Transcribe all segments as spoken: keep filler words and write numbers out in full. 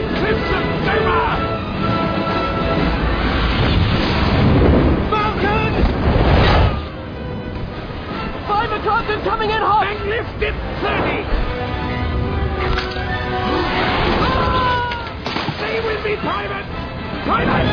Crimson Saber! Falcon! Five o'clock and coming in hot! Magnificent thirty! Stay with me, Private! Private!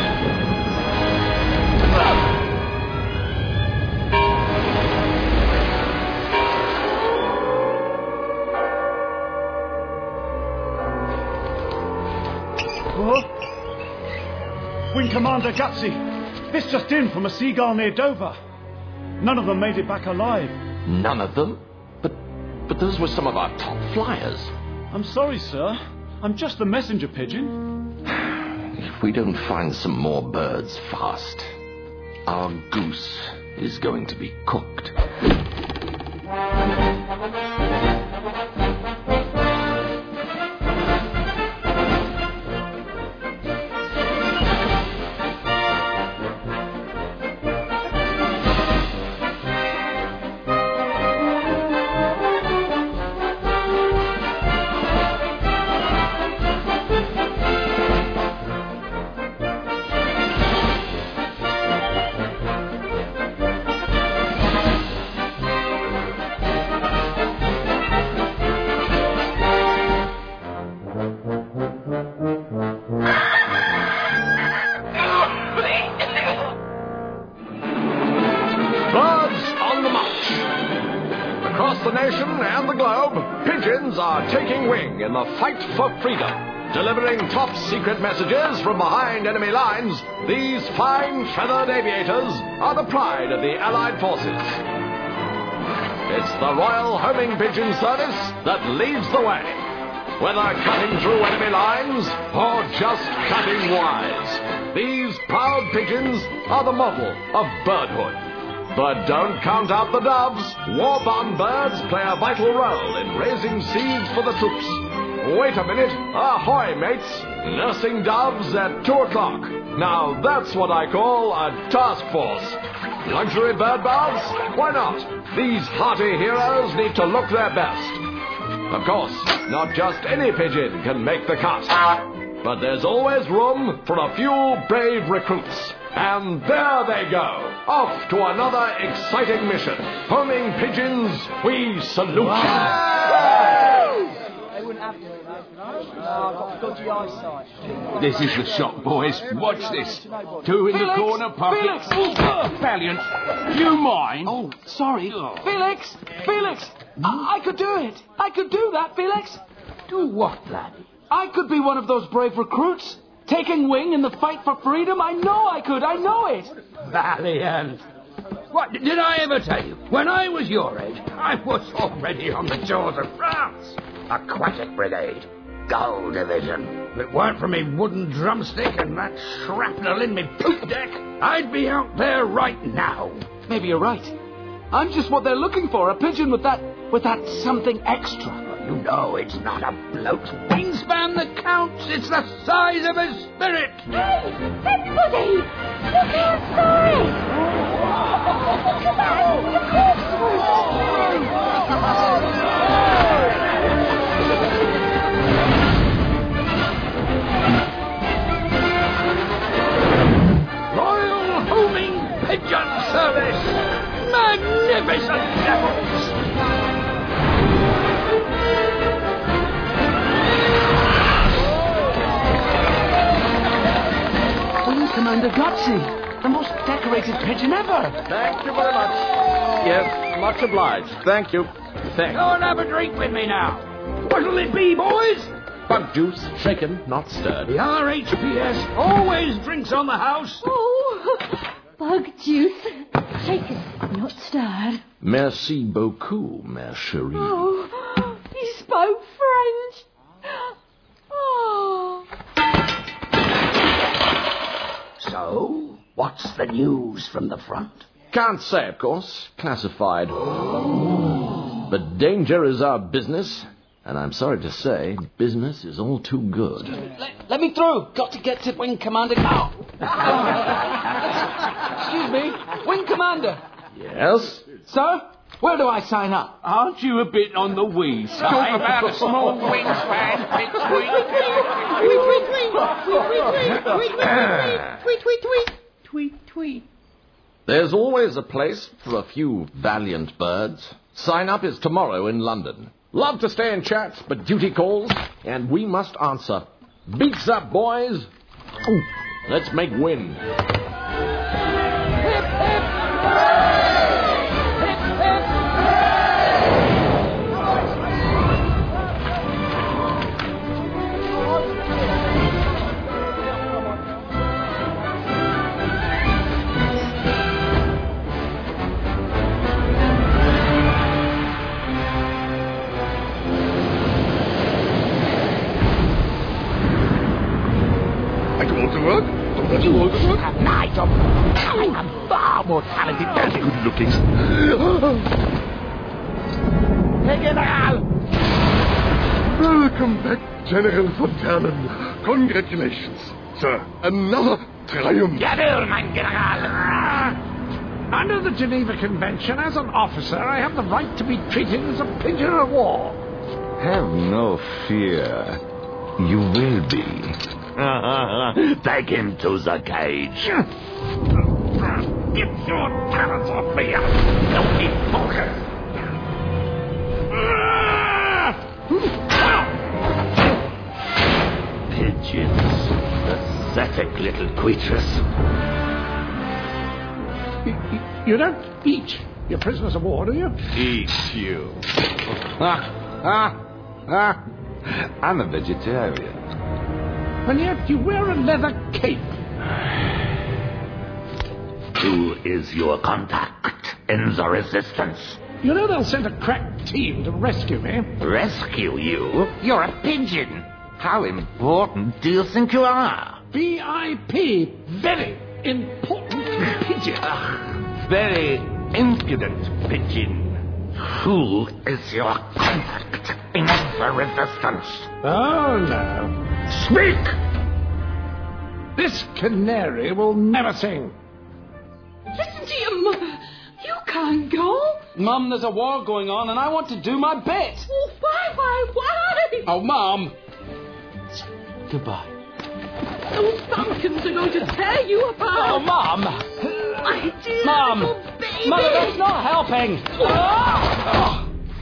Wing Commander Gutsy, this just in from a seagull near Dover. None of them made it back alive. None of them? But but those were some of our top flyers. I'm sorry, sir. I'm just the messenger pigeon. If we don't find some more birds fast, our goose is going to be cooked. In the fight for freedom, delivering top-secret messages from behind enemy lines, these fine feathered aviators are the pride of the Allied forces. It's the Royal Homing Pigeon Service that leads the way, whether cutting through enemy lines or just cutting wise. These proud pigeons are the model of birdhood. But don't count out the doves. War-bound birds play a vital role in raising seeds for the troops. Wait a minute. Ahoy, mates. Nursing doves at two o'clock. Now that's what I call a task force. Luxury bird baths? Why not? These hearty heroes need to look their best. Of course, not just any pigeon can make the cut. But there's always room for a few brave recruits. And there they go, off to another exciting mission. Homing pigeons, we salute you. This is the shot, boys. Watch this. Two in Felix! the corner pocket. Felix! Oh, Valiant, you mind? Oh, sorry. Felix! Felix! I-, I could do it. I could do that, Felix. Do what, laddie? I could be one of those brave recruits. Taking wing in the fight for freedom. I know I could. I know it. Valiant. What, did I ever tell you? When I was your age, I was already on the shores of France. Aquatic Brigade. Gull Division. If it weren't for me wooden drumstick and that shrapnel in me poop deck, I'd be out there right now. Maybe you're right. I'm just what they're looking for. A pigeon with that, with that something extra. You know it's not a bloke's wingspan that counts. It's the size of his spirit. Hey, everybody! Look outside! Look at that! The Royal Homing Pigeon Service! Magnificent devils! Commander Gutsy, the most decorated pigeon ever. Thank you very much. Yes, much obliged. Thank you. Thanks. Go and have a drink with me now. What'll it be, boys? Bug juice, shaken, not stirred. The R H P S always drinks on the house. Oh, bug juice. Shaken, not stirred. Merci beaucoup, ma chérie. Oh, you spoke French. Oh. So, what's the news from the front? Can't say, of course. Classified. Oh. But danger is our business. And I'm sorry to say, business is all too good. Let, let me through. Got to get to Wing Commander now. Excuse me. Wing Commander. Yes? Sir, where do I sign up? Aren't you a bit on the wee side? Talk about a small wingspan, big squeak. Tweet, tweet, tweet. Tweet, tweet. There's always a place for a few valiant birds. Sign up is tomorrow in London. Love to stay and chat, but duty calls, and we must answer. Beats up, boys. Ooh, let's make wind. Night of I'm far more talented than good looking. Hey, General! Welcome back, General von Ternen. Congratulations, sir. Another triumph. Jawohl, mein General! Under the Geneva Convention, as an officer, I have the right to be treated as a prisoner of war. Have no fear. You will be. Take him to the cage. Get your talons off me, you filthy poker. Pigeons. Pathetic little creatures. You, you don't eat your prisoners of war, do you? Eat you. Ah, ah, ah. I'm a vegetarian. And yet you wear a leather cape. Who is your contact in the resistance? You know they'll send a crack team to rescue me. Rescue you? You're a pigeon. How important do you think you are? V I P. Very important pigeon. Very impudent pigeon. Who is your contact in the resistance? Oh, no. Speak! This canary will never sing. Listen to your mother. You can't go. Mum, there's a war going on and I want to do my bit. Oh, why, why, why? Oh, Mum. Goodbye. Those pumpkins are going to tear you apart. Oh, Mum. My dear Mum. little baby. Mother, that's not helping. Oh.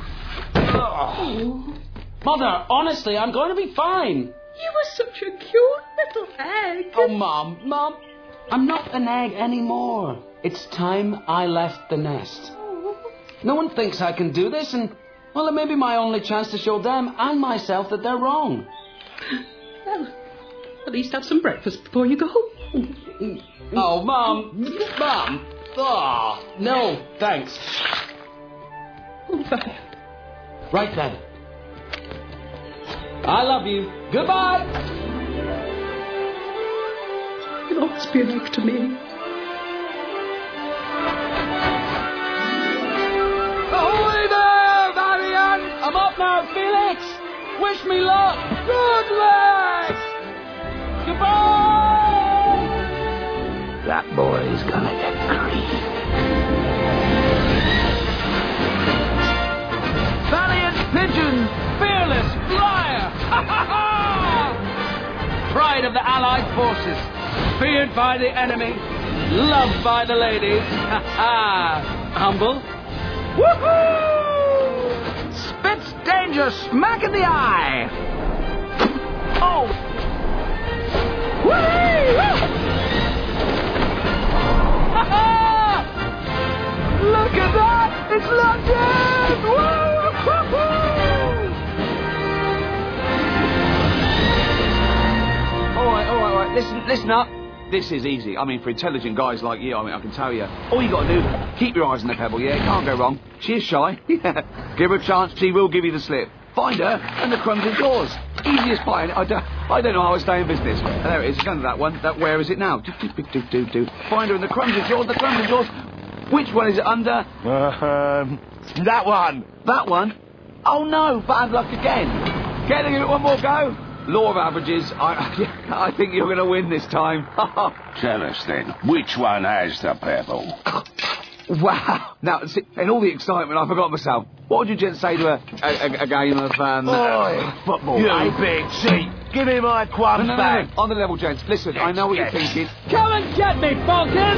Oh. Mother, honestly, I'm going to be fine. You were such a cute little egg. Oh, Mum, Mum, I'm not an egg anymore. It's time I left the nest. Oh. No one thinks I can do this, and, well, it may be my only chance to show them and myself that they're wrong. Well, at least have some breakfast before you go. Oh, Mum, Mum. Oh, no, thanks. Oh, fine. Right then. I love you. Goodbye. You'll always be an egg to me. Ahoy there, Marianne! I'm up now, Felix! Wish me luck! Good luck! Goodbye! That boy's gonna get green. Valiant pigeon! Fearless flyer! Ha ha ha! Pride of the Allied forces. Feared by the enemy. Loved by the ladies. Ha ha! Humble. Woohoo! Spits danger smack in the eye. Oh! Whee! Ha ha! Look at that! It's London! Woo-hoo-hoo! All right, all right, all right. Listen, listen up. This is easy. I mean, for intelligent guys like you, I mean, I can tell you. All you got to do, keep your eyes on the pebble, yeah? Can't go wrong. She is shy. Yeah. Give her a chance, she will give you the slip. Find her, and the crumbs is yours. Easy as pie. I don't, I don't know how I stay in business. There it is. It's under that one. That where is it now? Do, do, do, do, do. Find her, and the crumbs is yours. The crumbs is yours. Which one is it under? Um, that one. That one? Oh, no. Bad luck again. Can I give it one more go? Law of averages. I, I think you're going to win this time. Tell us then, which one has the pebble? Wow. Now, see, in all the excitement, I forgot myself. What would you gents say to a, a, a, a game of, um... Oi, football? you eh? big cheat. Give me my quams no, no, no, back. no. On the level, gents. Listen, I know what yes. you're thinking. Come and get me, Falcon!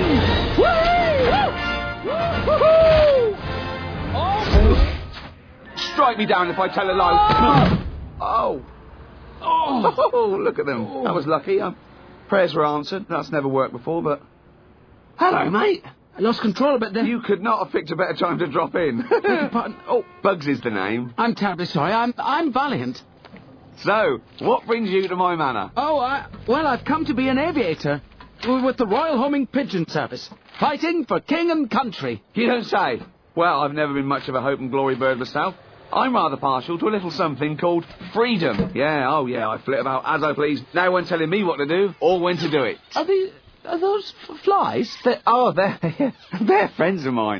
Woo-hoo! Oh! Strike me down if I tell a lie. Oh. Oh. Oh, look at them. That was lucky. Um, prayers were answered. That's never worked before, but... Hello, mate. I lost control a bit there. You could not have picked a better time to drop in. Beg your pardon. Oh, Bugs is the name. I'm terribly sorry. I'm I'm Valiant. So, what brings you to my manor? Oh, I, well, I've come to be an aviator with the Royal Homing Pigeon Service, fighting for king and country. You don't say. Well, I've never been much of a hope and glory bird myself. I'm rather partial to a little something called freedom. Yeah, oh yeah, I flit about as I please. No one telling me what to do or when to do it. Are these... Are those f- flies? They're, oh, they're, they're friends of mine.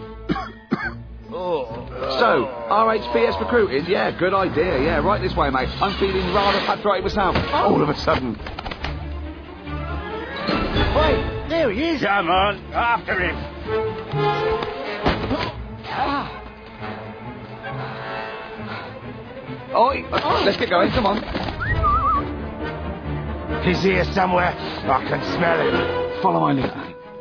oh. So, R H P S recruited? Yeah, good idea. Yeah, right this way, mate. I'm feeling rather patriotic myself. Oh. All of a sudden. Wait, there he is. Come on, after him. Ah. Oi, oh, let's get going. Come on. He's here somewhere. I can smell him. Follow my lead.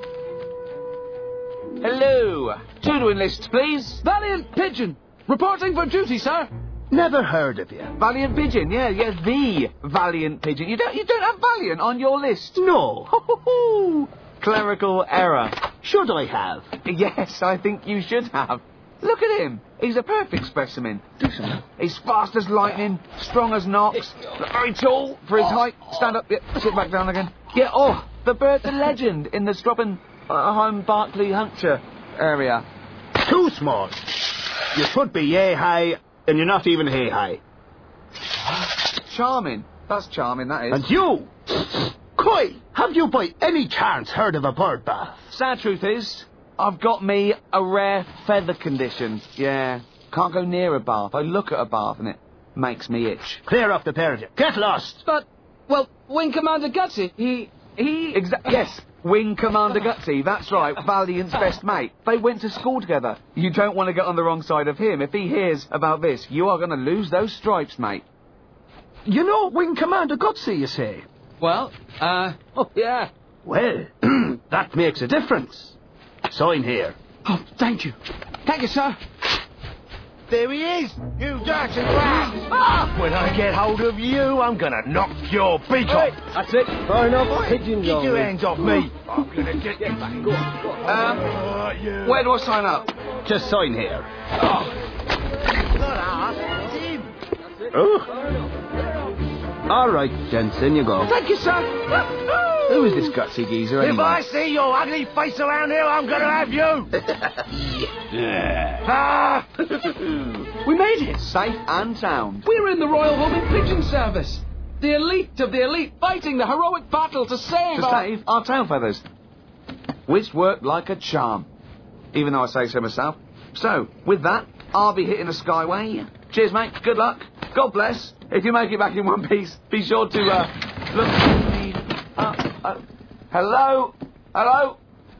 Hello. Two to enlist, please. Valiant Pigeon, reporting for duty, sir. Never heard of you. Valiant Pigeon, yeah, yeah, the Valiant Pigeon. You don't, you don't have Valiant on your list. No. Ho-ho-ho. Clerical error. Should I have? Yes, I think you should have. Look at him. He's a perfect specimen. Do something. He's fast as lightning, strong as Knox, very tall for his height. Stand up, yeah, sit back down again. Yeah, oh, the bird's a legend in the Strobin uh, home Berkeley Hampshire area. Too small. You should be yay high, and you're not even hay high. Charming. That's charming, that is. And you! Koi, have you by any chance heard of a bird bath? Sad truth is, I've got me a rare feather condition. Yeah. Can't go near a bath. I look at a bath and it makes me itch. Clear off the pair of you. Get lost. But, well, Wing Commander Gutsy, he... he... Exa- yes, Wing Commander Gutsy. That's right. Valiant's best mate. They went to school together. You don't want to get on the wrong side of him. If he hears about this, you are going to lose those stripes, mate. You know Wing Commander Gutsy, you say? Well, uh... oh, yeah. Well, that makes a difference. Sign here. Oh, thank you. Thank you, sir. There he is, you dirty rat! Ah! When I get hold of you, I'm gonna knock your beak off. That's it. Fine enough, pigeons Get your hands off me. I'm gonna get you back. Go on, go on. Um, Uh, you. where do I sign up? Just sign here. Oh. Oh. All right, gents, in you go. Thank you, sir. Who is this gutsy geezer If anyway? I see your ugly face around here, I'm gonna have you. Ah! We made it. Safe and sound. We're in the Royal Homing Pigeon Service. The elite of the elite fighting the heroic battle to save To our... save our tail feathers. Which worked like a charm. Even though I say so myself. So, with that, I'll be hitting the skyway. Cheers, mate. Good luck. God bless. If you make it back in one piece, be sure to, uh, look for me. Uh, uh, hello? Hello?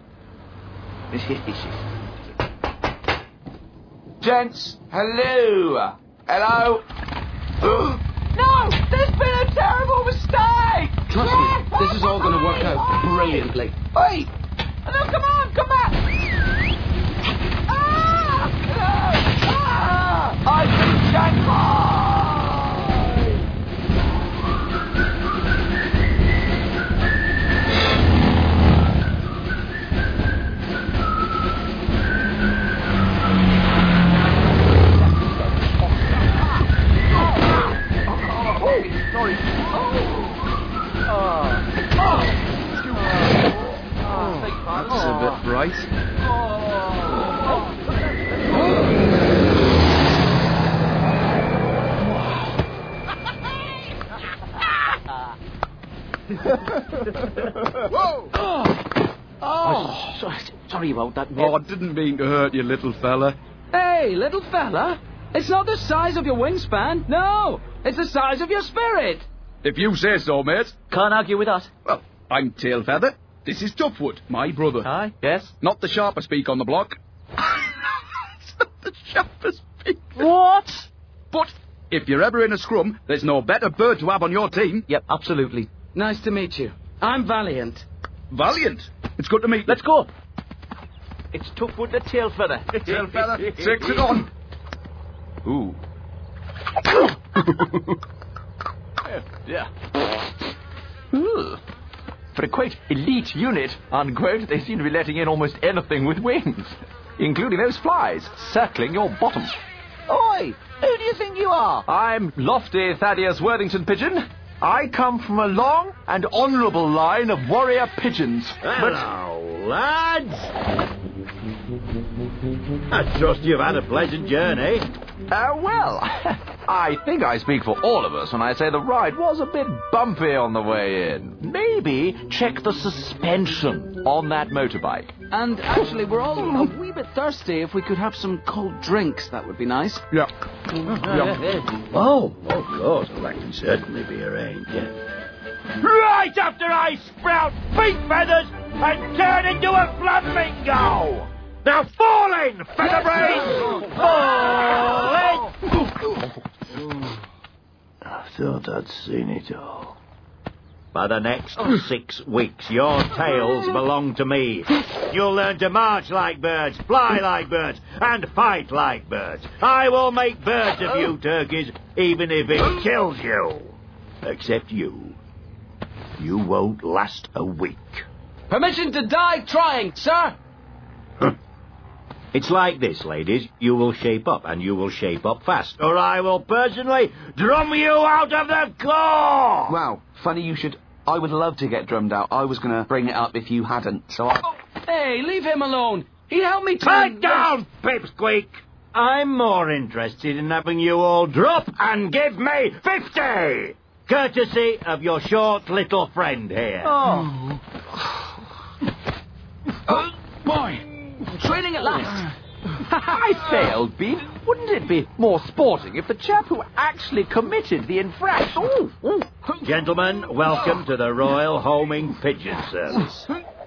Gents, hello? Hello? No! There's been a terrible mistake! Trust me, this is all going to work out brilliantly. Hey! No, come on, come back! Ah! Ah! I've been Shanghai! Sorry. Oh. Oh. Oh. That's a bit bright. Whoa! Oh. Oh. Sorry, sorry about that, mate. Oh, I didn't mean to hurt you, little fella. Hey, little fella. It's not the size of your wingspan. No, it's the size of your spirit. If you say so, mate. Can't argue with that. Well, I'm Tail Feather. this is Toughwood, my brother. Aye, yes. Not the sharpest beak on the block. It's not the sharpest beak. What? But if you're ever in a scrum, there's no better bird to have on your team. Yep, absolutely. Nice to meet you. I'm Valiant. Valiant. It's good to meet you. Let's go. It's Toughwood the tail feather. Tail feather. Takes it on. Ooh. Yeah. Ooh. For a quite elite unit, unquote, they seem to be letting in almost anything with wings, including those flies circling your bottom. Oi! Who do you think you are? I'm Lofty Thaddeus Worthington Pigeon. I come from a long and honourable line of warrior pigeons. Hello, lads. I trust you've had a pleasant journey. Uh, well, I think I speak for all of us when I say the ride was a bit bumpy on the way in. Maybe check the suspension on that motorbike. And actually, we're all a wee bit thirsty. If we could have some cold drinks, that would be nice. Yeah. yeah. Oh, of course. Well, that can certainly be arranged, yeah. Right after I sprout beak feathers and turn into a flamingo! Now fall in, featherbrains! Fall in! I thought I'd seen it all. For the next six weeks, your tails belong to me. You'll learn to march like birds, fly like birds, and fight like birds. I will make birds of you, turkeys, even if it kills you. Except you. You won't last a week. Permission to die trying, sir! It's like this, ladies. You will shape up, and you will shape up fast, or I will personally drum you out of the Corps! Wow, funny you should... I would love to get drummed out. I was going to bring it up if you hadn't, so I... Oh, hey, leave him alone! He helped me to... Put down, Pipsqueak! I'm more interested in having you all drop and give me fifty! Courtesy of your short little friend here. Oh. Oh, boy. Training at last. I say, old bean, wouldn't it be more sporting if the chap who actually committed the infraction... Ooh, ooh. Gentlemen, welcome to the Royal Homing Pigeon Service.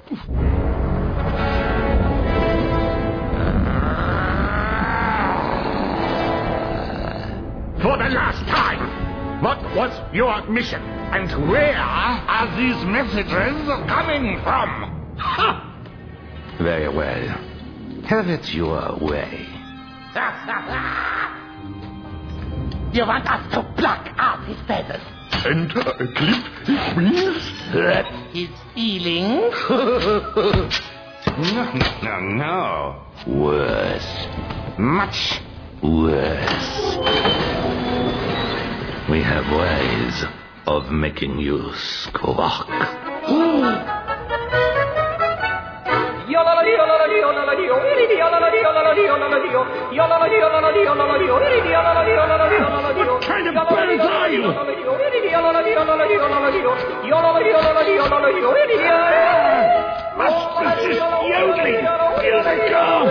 For the last time, what was your mission? And where are these messages coming from? Ha! Very well. Have it your way. You want us to pluck out his feathers? And uh, clip his wings? Hurt his feelings? No, no, no. Worse. Much worse. We have ways of making you squawk. What kind of birds are you? Must resist yodeling. Here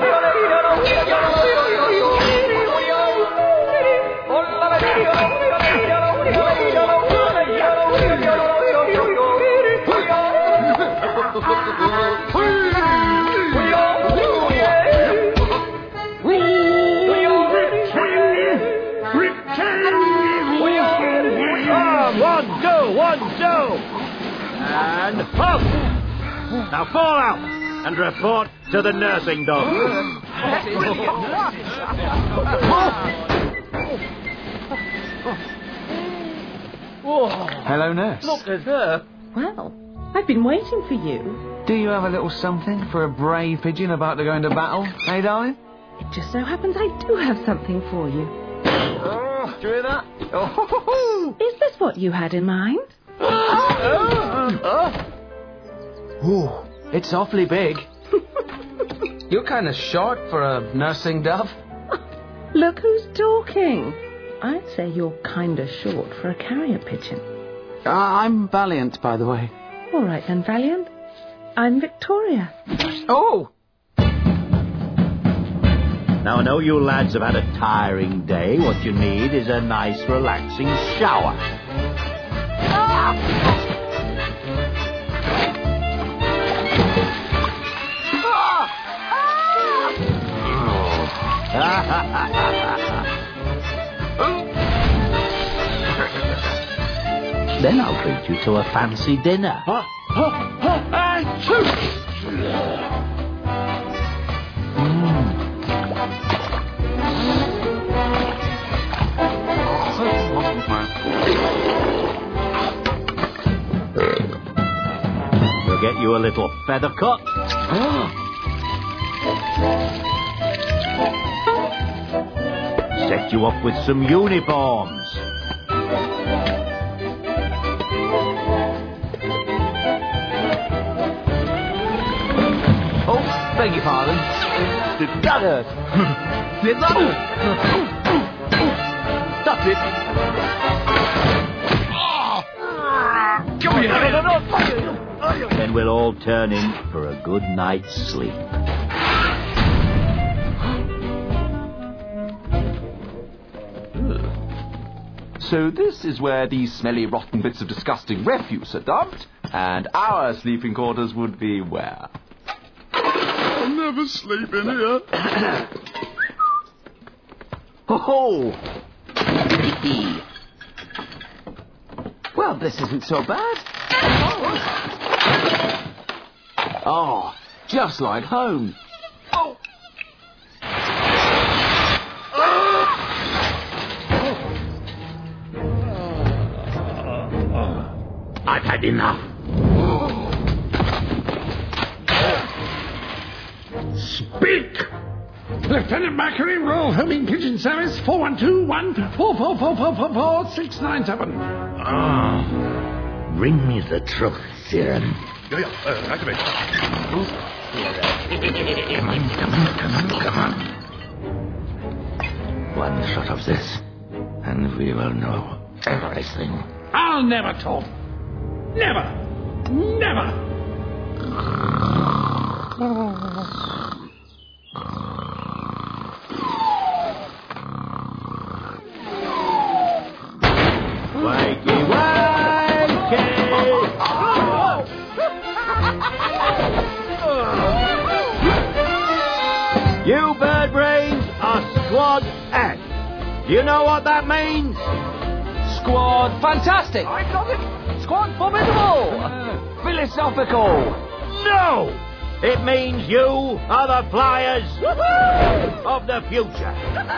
One, two, one, two. And up. Now fall out and report to the nursing dog. Hello, nurse. Look at her. Well, I've been waiting for you. Do you have a little something for a brave pigeon about to go into battle, eh, darling? It just so happens I do have something for you. Oh, do you hear that? Oh, Is this what you had in mind? Ooh, it's awfully big. You're kind of short for a nursing dove. Look who's talking. I'd say you're kind of short for a carrier pigeon. Uh, I'm Valiant, by the way. All right then, Valiant. I'm Victoria. Oh! Now, I know you lads have had a tiring day. What you need is a nice, relaxing shower. Ah! treat you to a fancy dinner. Huh? Huh? Huh? And shoot! We'll get you a little feather cut. Set you up with some uniforms. Oh, beg your pardon. That hurt. Did that hurt? That's it. Come here! No, no, no. Then we'll all turn in for a good night's sleep. So this is where these smelly, rotten bits of disgusting refuse are dumped, and our sleeping quarters would be where? I'll never sleep in here. Oh! Well, this isn't so bad. Oh, just like home. Oh! I've had enough. Speak! Lieutenant Macquarie, Royal Homing Pigeon Service, four one two one four four four four four four six nine seven. Ah, bring me the truth, Siren. Yeah, yeah, uh, activate. Come on, come on, come on, come on. One shot of this, and we will know everything. I'll never talk. Never. Never. Wakey, wakey! You bird brains are squad F. Do you know what that means? Squad fantastic. I got it. Squad formidable. Philosophical. No! It means you are the flyers of the future.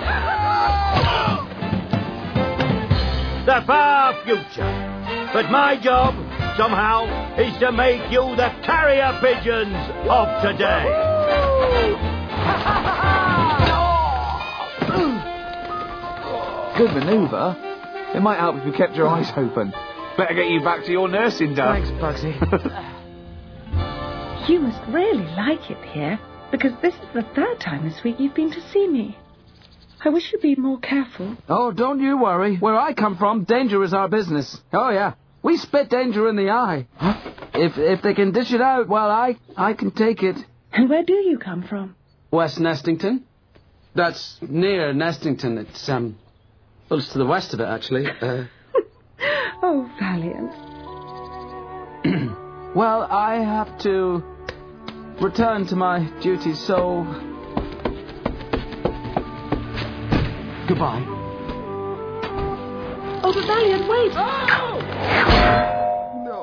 The far future. But my job, somehow, is to make you the carrier pigeons of today. Good manoeuvre. It might help if you kept your eyes open. Better get you back to your nursing, Dad. Thanks, Bugsy. You must really like it here, because this is the third time this week you've been to see me. I wish you'd be more careful. Oh, don't you worry. Where I come from, danger is our business. Oh, yeah. We spit danger in the eye. Huh? If if they can dish it out, well, I, I can take it. And where do you come from? West Nestington. That's near Nestington. It's, um... well, it's to the west of it, actually. Uh... Oh, Valiant. Well, I have to return to my duties, so... Goodbye. Oh, but Valiant, wait! Oh! No.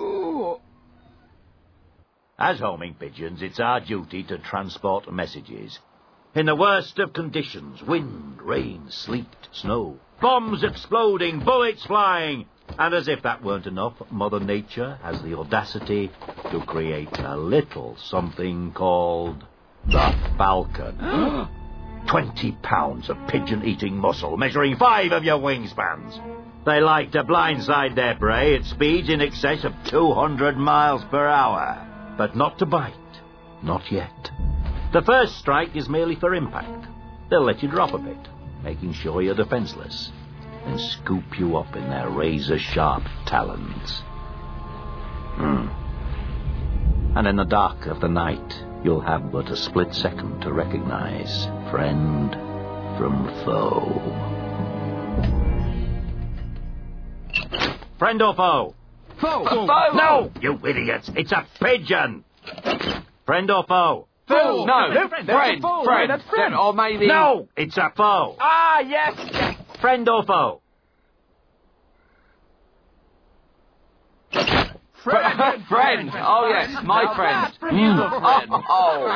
As homing pigeons, it's our duty to transport messages. In the worst of conditions, wind, rain, sleet, snow, bombs exploding, bullets flying. And as if that weren't enough, Mother Nature has the audacity to create a little something called the falcon. Twenty pounds of pigeon-eating muscle, measuring five of your wingspans. They like to blindside their prey at speeds in excess of two hundred miles per hour. But not to bite. Not yet. The first strike is merely for impact. They'll let you drop a bit, making sure you're defenseless, then scoop you up in their razor-sharp talons. Hmm. And in the dark of the night, you'll have but a split second to recognize friend from foe. Friend or foe? Foe! Foe! No, you idiots! It's a pigeon! Friend or foe? Foe! No, no friend, friend, friend, friend. That's friend. Or maybe... No, it's a foe! Ah, yes, yes. Friend or foe? Friend. Friend. Oh, yes, my friend. Mm. Oh,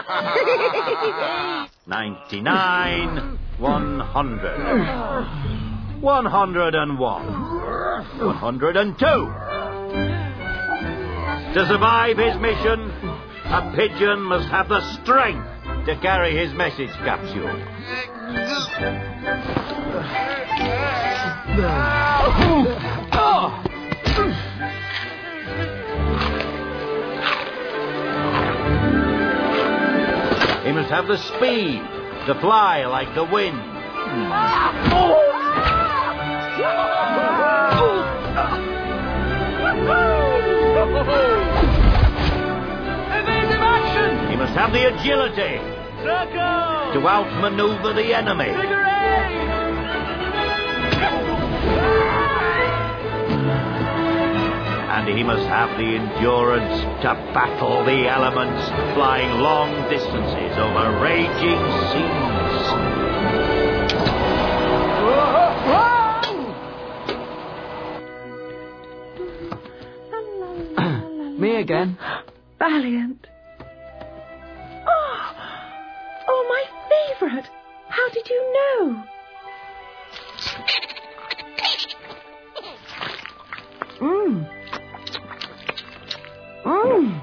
oh. Ninety-nine. One hundred. One hundred and one. One hundred and two. To survive his mission, a pigeon must have the strength to carry his message capsule. He must have the speed to fly like the wind. Evasive action! He must have the agility Circle! to outmaneuver the enemy. Figure eight! And he must have the endurance to battle the elements, flying long distances over raging seas. Me again. Valiant. Oh, oh, my favourite. How did you know? Mmm. Mmm.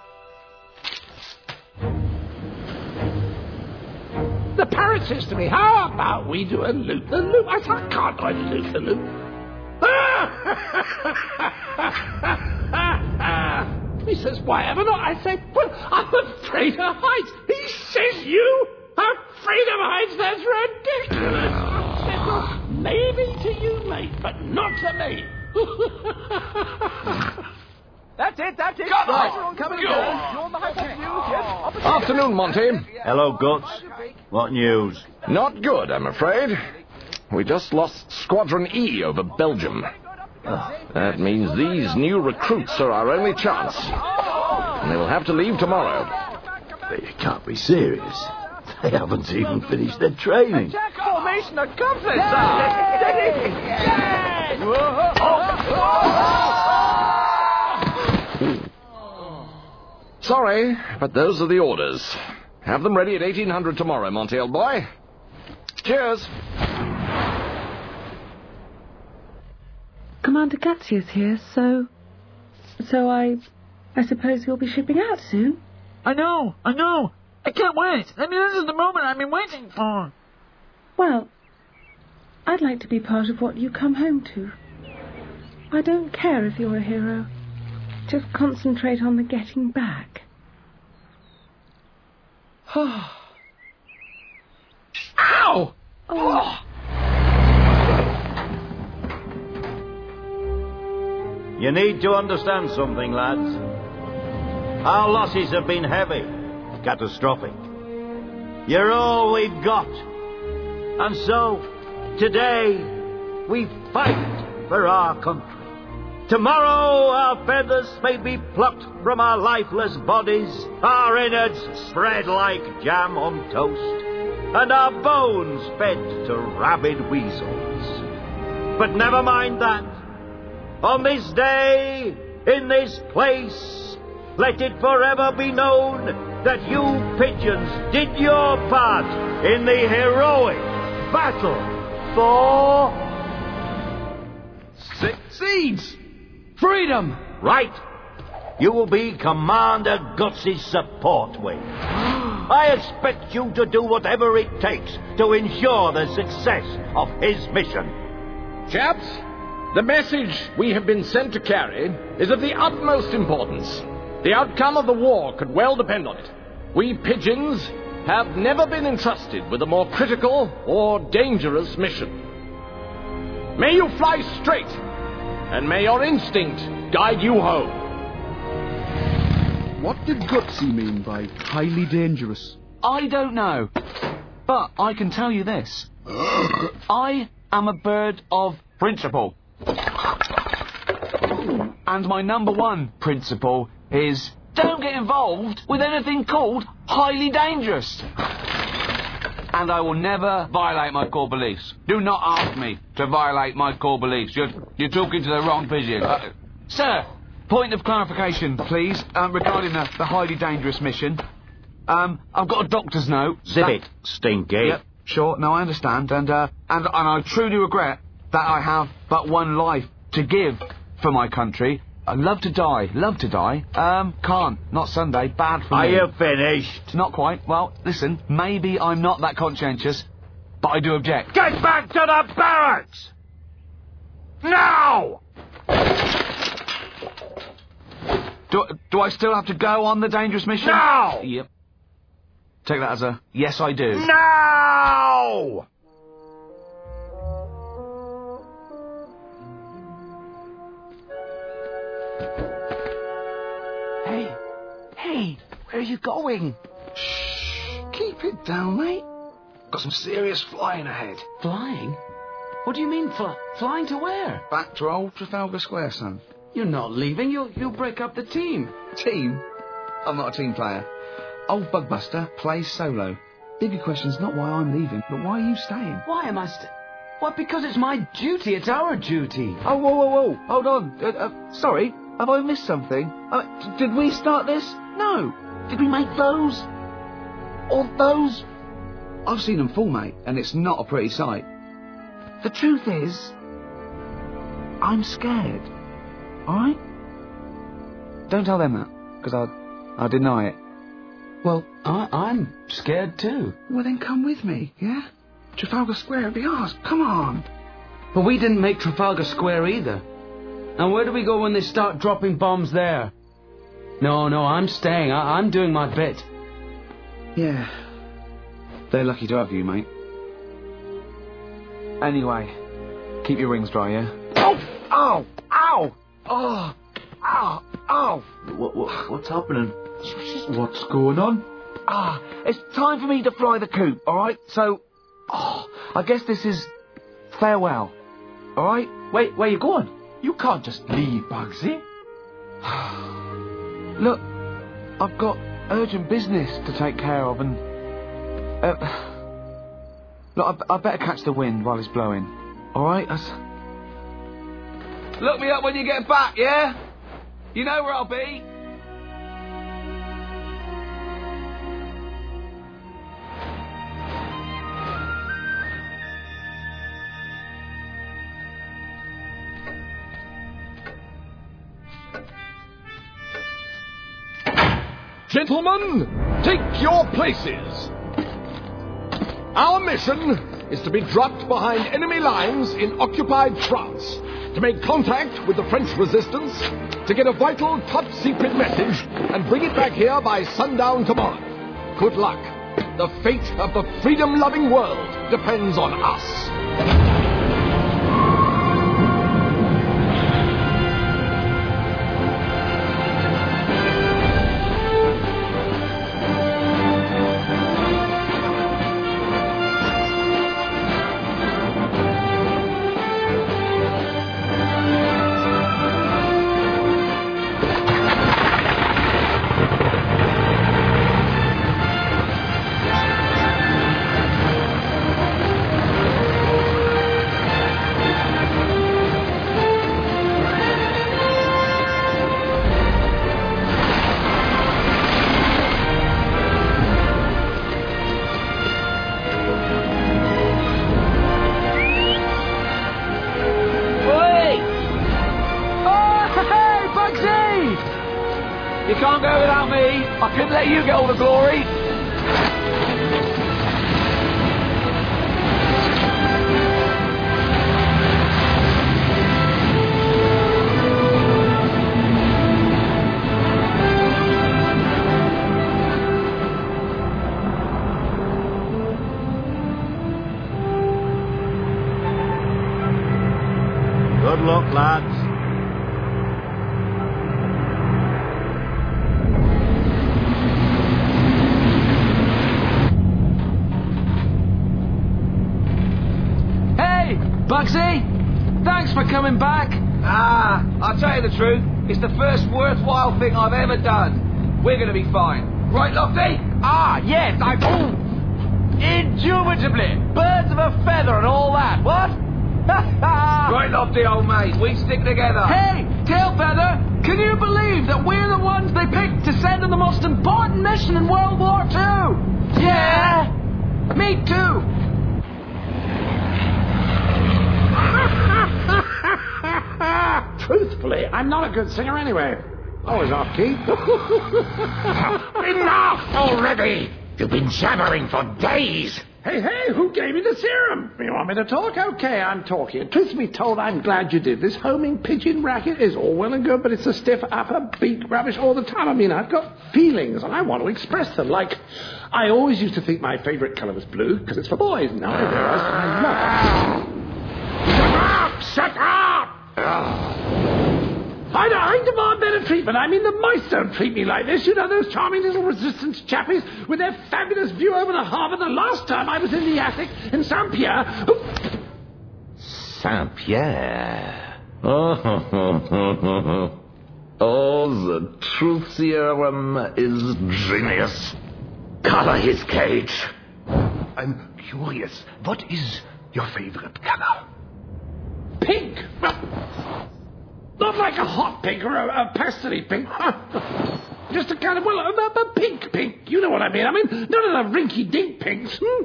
The parrot says to me, how about we do a loop-the-loop? I said, I can't do a loop-the-loop. He says, why ever not? I say, well, I'm afraid of heights. He says, you afraid of heights? That's ridiculous. I said, well, maybe to you, mate, but not to me. That's it, that's it. Come Right, on. coming Go. down. You're on the hypotenuse, yes. Afternoon, Monty. Hello, Guts. What news? Not good, I'm afraid. We just lost Squadron E over Belgium. That means these new recruits are our only chance. And they will have to leave tomorrow. But you can't be serious. They haven't even finished their training. Attack formation accomplished, sir. Steady. Yes. Sorry, but those are the orders. Have them ready at eighteen hundred tomorrow, Monty, old boy. Cheers. Commander Gutsy is here, so... So I... I suppose you'll be shipping out soon? I know, I know. I can't wait. I mean, this is the moment I've been waiting for. Well, I'd like to be part of what you come home to. I don't care if you're a hero. Just concentrate on the getting back. Ow! Oh. You need to understand something, lads. Our losses have been heavy, catastrophic. You're all we've got. And so, today, we fight for our country. Tomorrow, our feathers may be plucked from our lifeless bodies, our innards spread like jam on toast, and our bones fed to rabid weasels. But never mind that. On this day, in this place, let it forever be known that you pigeons did your part in the heroic battle for... Seeds! Freedom! Right. You will be Commander Guts' support wing. I expect you to do whatever it takes to ensure the success of his mission. Chaps, the message we have been sent to carry is of the utmost importance. The outcome of the war could well depend on it. We pigeons have never been entrusted with a more critical or dangerous mission. May you fly straight, and may your instinct guide you home. What did Gutsy mean by highly dangerous? I don't know. But I can tell you this. I am a bird of principle. And my number one principle is don't get involved with anything called highly dangerous. And I will never violate my core beliefs. Do not ask me to violate my core beliefs. You're, you're talking to the wrong pigeon. Uh, sir, point of clarification, please, um, regarding the, the highly dangerous mission. Um, I've got a doctor's note. Zip that- it, Stinky. Yep, sure, no, I understand, and, uh, and, and I truly regret that I have but one life to give for my country. I'd love to die, love to die. Um, can't, not Sunday, bad for Are me. you finished? Not quite. Well, listen, maybe I'm not that conscientious, but I do object. Get back to the barracks! Now! Do, do I still have to go on the dangerous mission? Now! Yep. Take that as a yes, I do. Now! Hey, hey, where are you going? Shh, keep it down, mate. Got some serious flying ahead. Flying? What do you mean, fl- flying to where? Back to old Trafalgar Square, son. You're not leaving. You'll you'll break up the team. Team? I'm not a team player. Old Bugbuster plays solo. Bigger question's not why I'm leaving, but why are you staying? Why am I st- What? Because it's my duty. It's our duty. Oh, whoa, whoa, whoa. Hold on. Uh, uh, sorry, have I missed something? Uh, d- did we start this? No. Did we make those? Or those? I've seen them full, mate, and it's not a pretty sight. The truth is, I'm scared. Alright? Don't tell them that, because I'll, I'll deny it. Well, I, I'm scared too. Well, then come with me, yeah? Trafalgar Square would be ours. Come on. But we didn't make Trafalgar Square either. And where do we go when they start dropping bombs there? No, no, I'm staying. I, I'm doing my bit. Yeah. They're lucky to have you, mate. Anyway, keep your rings dry, yeah? Oh! Ow! Ow! Oh! Ow! Ow! What, what, what's happening? What's going on? Ah, it's time for me to fly the coop, alright? So, oh, I guess this is farewell, alright? Wait, where you going? You can't just leave, Bugsy. Look, I've got urgent business to take care of, and... Uh, look, I, I better catch the wind while it's blowing, alright? That's... Look me up when you get back, yeah? You know where I'll be. Gentlemen, take your places. Our mission is to be dropped behind enemy lines in occupied France, to make contact with the French resistance, to get a vital top-secret message, and bring it back here by sundown tomorrow. Good luck. The fate of the freedom-loving world depends on us. You can't go without me. I couldn't let you get all the glory. Good luck, lads. Bugsy, thanks for coming back. Ah, I'll tell you the truth. It's the first worthwhile thing I've ever done. We're going to be fine. Right, Lofty? Ah, yes, I... Oh! Indubitably! Birds of a feather and all that, what? Right, Lofty, old mate. We stick together. Hey, Tailfeather, can you believe that we're the ones they picked to send on the most important mission in World War Two? Yeah, me too. Truthfully, I'm not a good singer anyway. Always off key. Enough already! You've been jabbering for days. Hey, hey, who gave me the serum? You want me to talk? Okay, I'm talking. Truth be told, I'm glad you did. This homing pigeon racket is all well and good, but it's a stiff upper beak rubbish all the time. I mean, I've got feelings, and I want to express them. Like, I always used to think my favourite colour was blue, because it's for boys. Now I realise I love it. Shut up! Shut up! I, I demand better treatment. I mean, the mice don't treat me like this. You know, those charming little resistance chappies with their fabulous view over the harbour. The last time I was in the attic in Saint-Pierre... Oh. Saint-Pierre. Oh, oh, the truth serum is genius. Colour his cage. I'm curious. What is your favourite colour? Pink. Not like a hot pink or a, a pastely pink. Just a kind of, well, a, a pink pink. You know what I mean. I mean, none of the rinky-dink pinks. Hmm?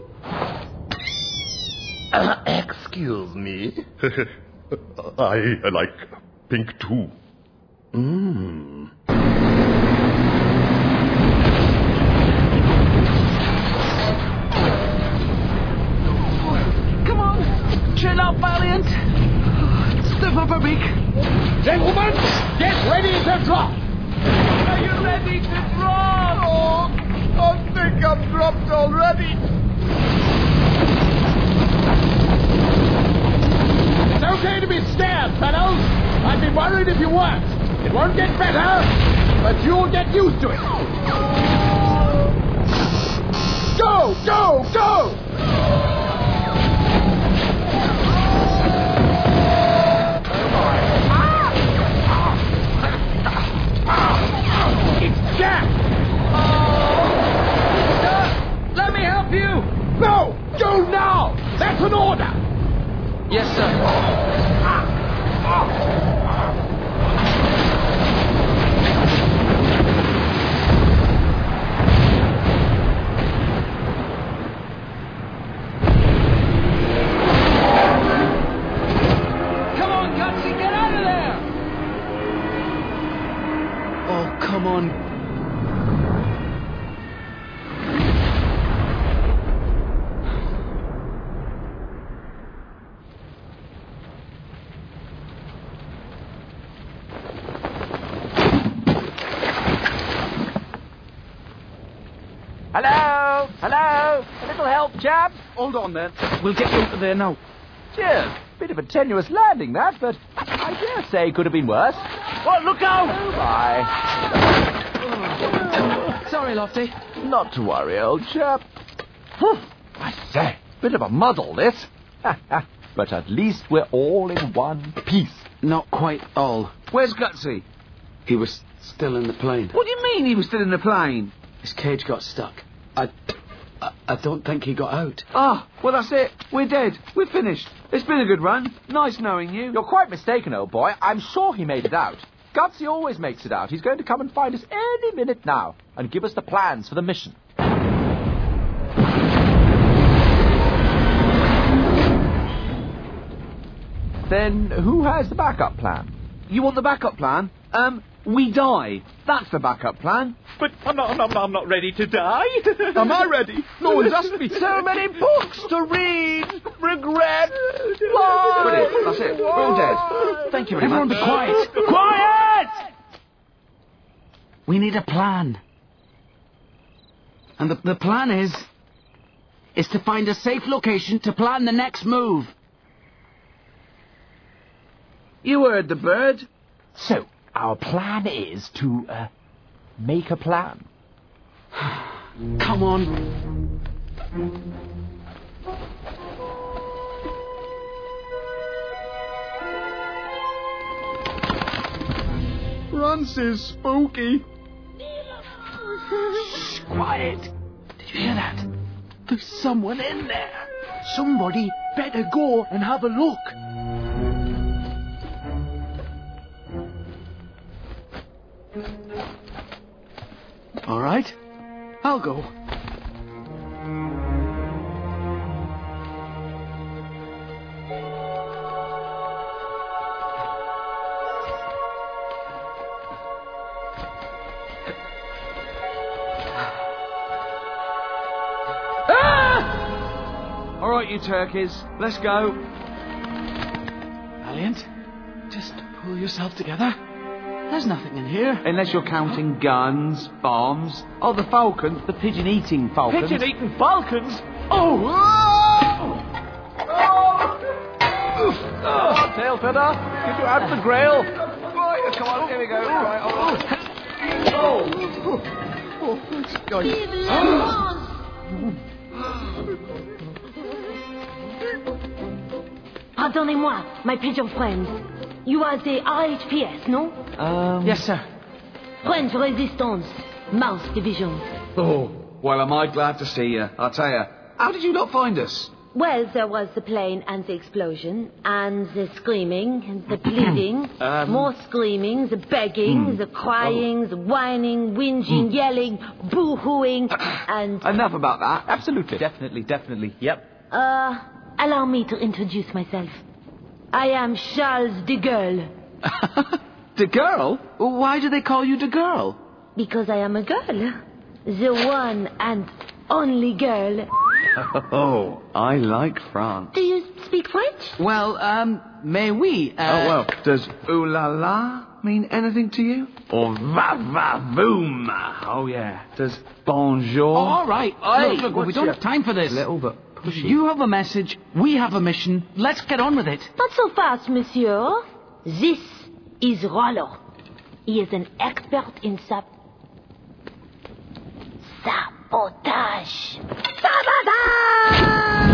Uh, excuse me. I uh, like pink too. Mm. Come on, chin up, Valiant. Stiff up a beak. Gentlemen, get ready to drop. Are you ready to drop? Oh, I think I've dropped already. It's okay to be scared, fellows. I'd be worried if you weren't. It won't get better, but you'll get used to it. Go, go, go! It's Jack! Sir, let me help you. No! Go now! That's an order! Yes, sir. Come on, Gutsy, get out of there! Oh, come on. Hello? Hello? A little help, chaps? Hold on there. We'll get you out of there now. Cheers. Bit of a tenuous landing, that, but I dare say could have been worse. Oh, look out! Oh, my. Sorry, Lofty. Not to worry, old chap. I say, bit of a muddle, this. But at least we're all in one piece. Not quite all. Where's Gutsy? He was still in the plane. What do you mean he was still in the plane? His cage got stuck. I, I, I don't think he got out. Ah, well, that's it. We're dead. We're finished. It's been a good run. Nice knowing you. You're quite mistaken, old boy. I'm sure he made it out. Gutsy always makes it out. He's going to come and find us any minute now and give us the plans for the mission. Then who has the backup plan? You want the backup plan? Um, we die. That's the backup plan. But I'm not, I'm not, I'm not ready to die. Am I ready? No one asked me. So many books to read. Regret. Life. Brilliant. That's it. We're all dead. Thank you very Everyone much. be quiet. Quiet! We need a plan. And the, the plan is... is to find a safe location to plan the next move. You heard the bird. So, our plan is to, uh, make a plan. Come on. Francis, spooky. Shh, quiet. Did you hear that? There's someone in there. Somebody better go and have a look. All right. I'll go. All right, you turkeys. Let's go. Valiant, just pull yourself together. There's nothing in here. Unless you're counting guns, bombs. Oh, the falcons. The pigeon-eating falcons. Pigeon-eating falcons? Oh! Oh! Oh, tail feather. Get your hand the grail. Right, come on, here we go. Right, oh. Oh. Oh, thanks, guys. Pardonnez-moi, my pigeon friends. You are the R H P S, no? Um... Yes, sir. French Resistance, Mouse Division. Oh, well, am I glad to see you. I'll tell you. How did you not find us? Well, there was the plane and the explosion, and the screaming, and the pleading, um... more screaming, the begging, mm. the crying, oh. the whining, whinging, mm. yelling, boo-hooing, and... Enough about that. Absolutely. Definitely, definitely. Yep. Uh, allow me to introduce myself. I am Charles de Gaulle. De Gaulle? Why do they call you de Gaulle? Because I am a girl. The one and only girl. Oh, I like France. Do you speak French? Well, um, mais oui. Uh... Oh, well, does ooh la la mean anything to you? Or va va voom? Oh, yeah. Does bonjour? Oh, all right. Hey, look, look, well, we don't have time for this. Little but pushy. You have a message. We have a mission. Let's get on with it. Not so fast, monsieur. This is Rollo. He is an expert in sap... sabotage. Sabotage!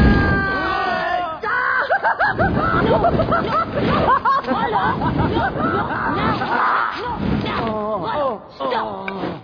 No, no, no, Rollo! No, no, no, no, Rollo, stop!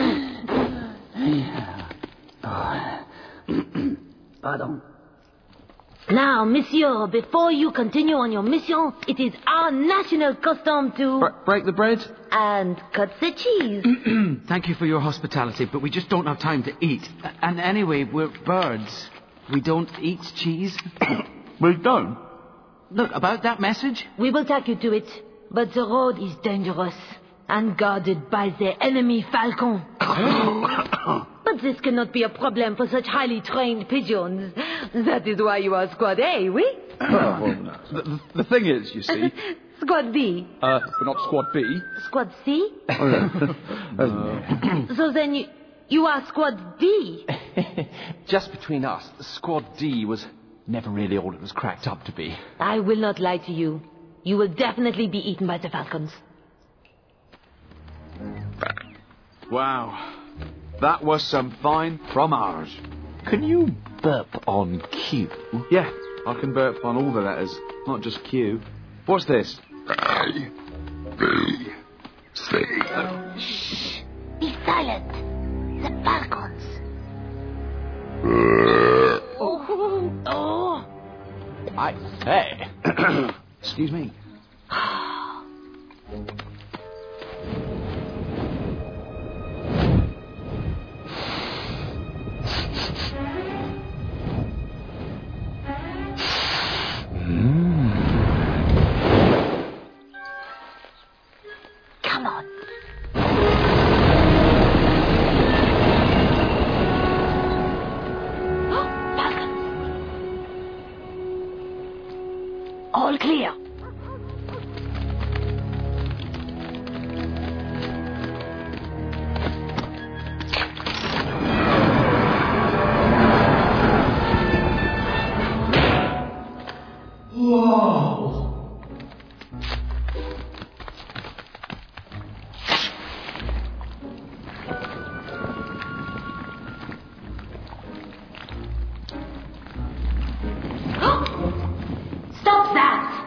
Pardon. Now, monsieur, before you continue on your mission, it is our national custom to... Bre- break the bread? And cut the cheese. Thank you for your hospitality, but we just don't have time to eat. And anyway, we're birds. We don't eat cheese. We don't? Look, about that message... We will take you to it, but the road is dangerous and guarded by the enemy falcon. But this cannot be a problem for such highly trained pigeons. That is why you are Squad A, oui? Oh, well, the, the thing is, you see... Squad B. Uh, but not Squad B. Squad C? Oh, yeah. uh, so then you... You are Squad D. Just between us, Squad D was never really all it was cracked up to be. I will not lie to you. You will definitely be eaten by the falcons. Wow. That was some fine fromage. Can you burp on Q? Yeah, I can burp on all the letters, not just Q. What's this? A, B, C. Shh. Be silent. The falcons. Oh. Oh. I say. Excuse me. Come on. All clear. Whoa! Stop that!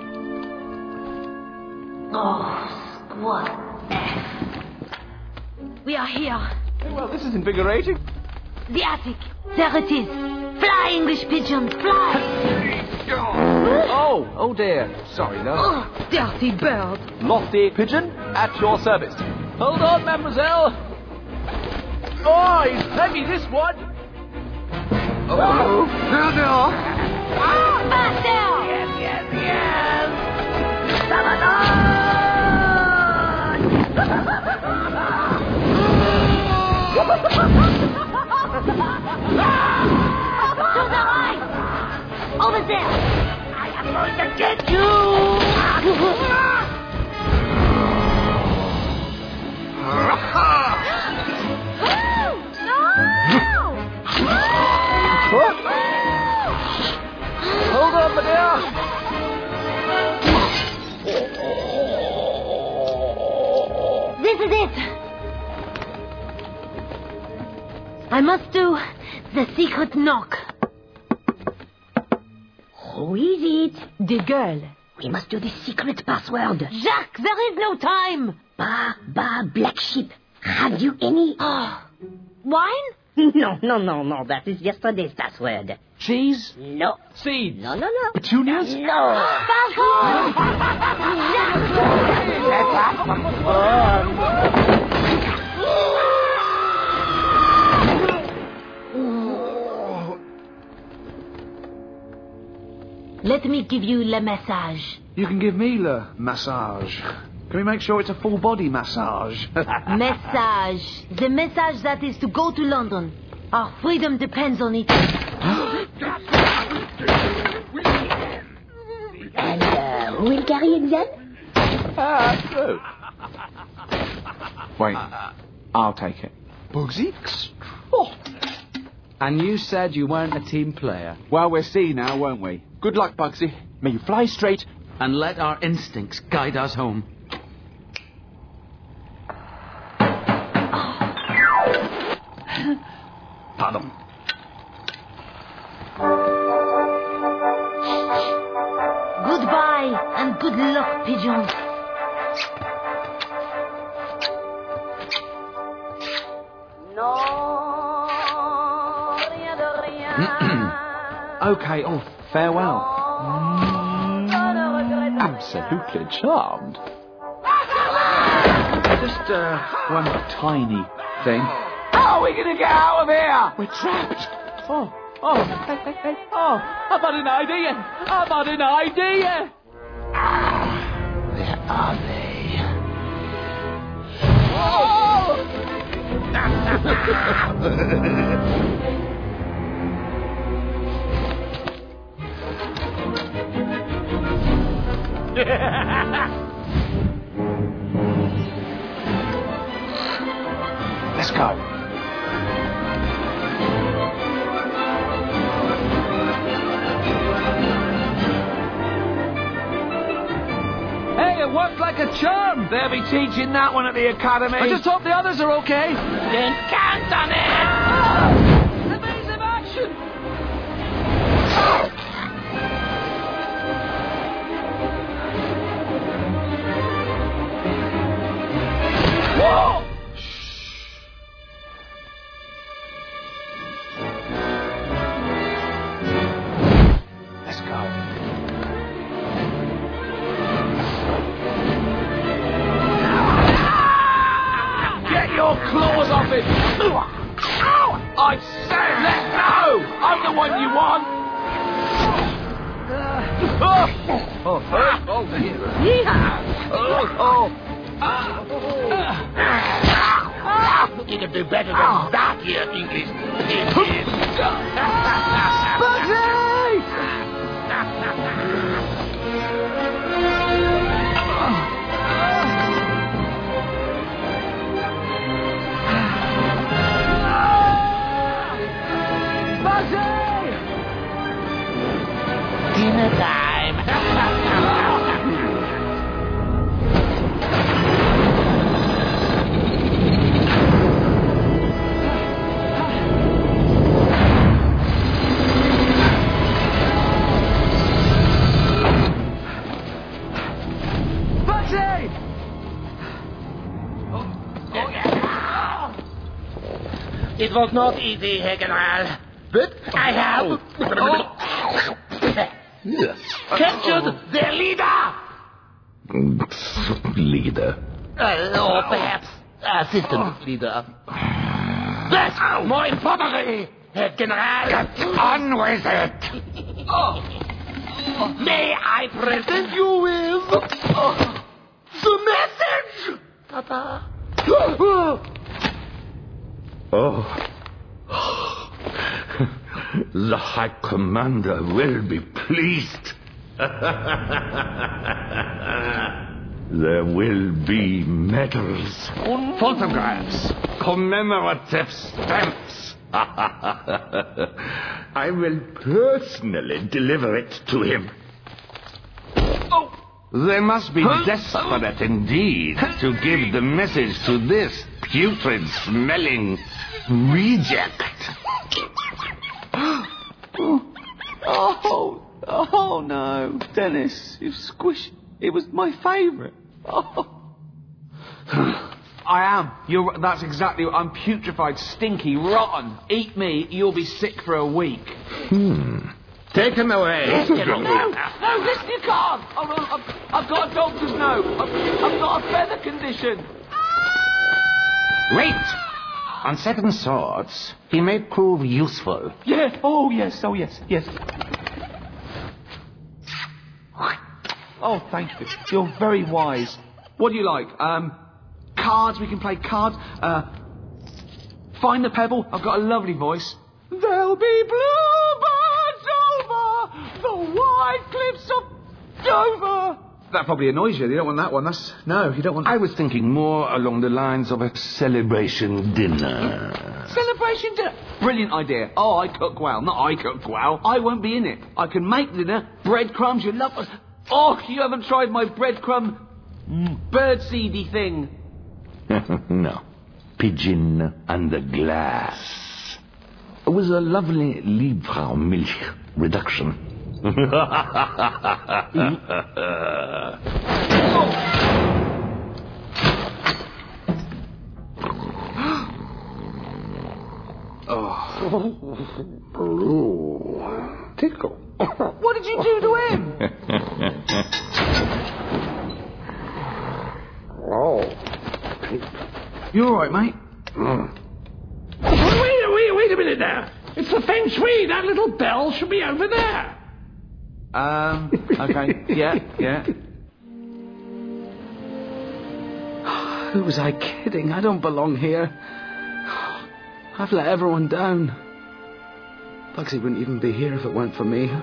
Oh, Squad F. We are here. Well, this is invigorating. The attic. There it is. Fly, English pigeons, fly! Oh, oh dear. Sorry, no. Oh, dirty bird. Lofty pigeon, at your service. Hold on, mademoiselle. Oh, he's heavy, this one. Oh, no, no. Ah, faster! Yes, yes, yes. To the right! Over there! I am going to get you! Hold on, my dear. This is it. I must do the secret knock. Who is it? The girl. We must do the secret password. Jacques, there is no time. Ba, ba, black sheep. Have you any? Wine? No, no, no, no. That is yesterday's password. Cheese? No. Seeds? No, no, no. Petunias? No. Let me give you le massage. You can give me the massage. Can we make sure it's a full body massage? Massage. The massage that is to go to London. Our freedom depends on it. And uh, who will carry Exen? Uh, Wait, I'll take it. Bugsy? Oh. And you said you weren't a team player. Well, we'll see now, won't we? Good luck, Bugsy. May you fly straight. And let our instincts guide us home. Pardon. Goodbye and good luck, pigeons. Okay, oh, farewell. Absolutely charmed. Just, uh, one tiny thing. How are we going to get out of here? We're trapped. Oh, oh, hey, hey, hey. Oh, I've had an idea. I've had an idea. Where are they? Let's go. Hey, it worked like a charm. They'll be teaching that one at the academy. I just hope the others are okay. Then count on it. Evasive action. Whoa! Let's go. Get your claws off it! Ow! I said let go! I'm the one you want! Oh, oh, oh, oh, yeah. Oh, oh. You can do better than that, you English pigeon. Dinner time. It was not easy, General, but I have captured their leader. Leader. Uh, or perhaps Assistant Leader. That's my battery, Herr General. Get on with it. Oh. May I present you with the message, Papa? Oh. The High Commander will be pleased. There will be medals, photographs, commemorative stamps. I will personally deliver it to him. Oh. They must be desperate indeed to give the message to this putrid-smelling reject. Oh, oh no, Dennis, you've squished. It was my favourite. Oh. I am. You're. That's exactly what. I'm putrefied, stinky, rotten. Eat me, you'll be sick for a week. Hmm. Take him away. No, no, no, listen, you can't. Oh, no, I've, I've got a doctor's note. I've, I've got a feather condition. Wait. On second thoughts, he may prove useful. Yeah. Oh, yes. Oh, yes. Yes. Oh, thank you. You're very wise. What do you like? Um, cards. We can play cards. Uh, find the pebble. I've got a lovely voice. There'll be bluebirds over the white cliffs of Dover. That probably annoys you. You don't want that one. That's no. You don't want. I was thinking more along the lines of a celebration dinner. Celebration dinner. Brilliant idea. Oh, I cook well. Not I cook well. I won't be in it. I can make dinner. Breadcrumbs. You love. Oh, you haven't tried my breadcrumb birdseedy thing. No. Pigeon under glass. With a lovely Liebfraumilch reduction. Oh. Tickle. What did you do to him? Oh. You all right, mate? Mm. Wait, wait, wait a minute now. It's the feng shui. That little bell should be over there. Um, okay. Yeah, yeah. Who was I kidding? I don't belong here. I've let everyone down. Bugsy wouldn't even be here if it weren't for me.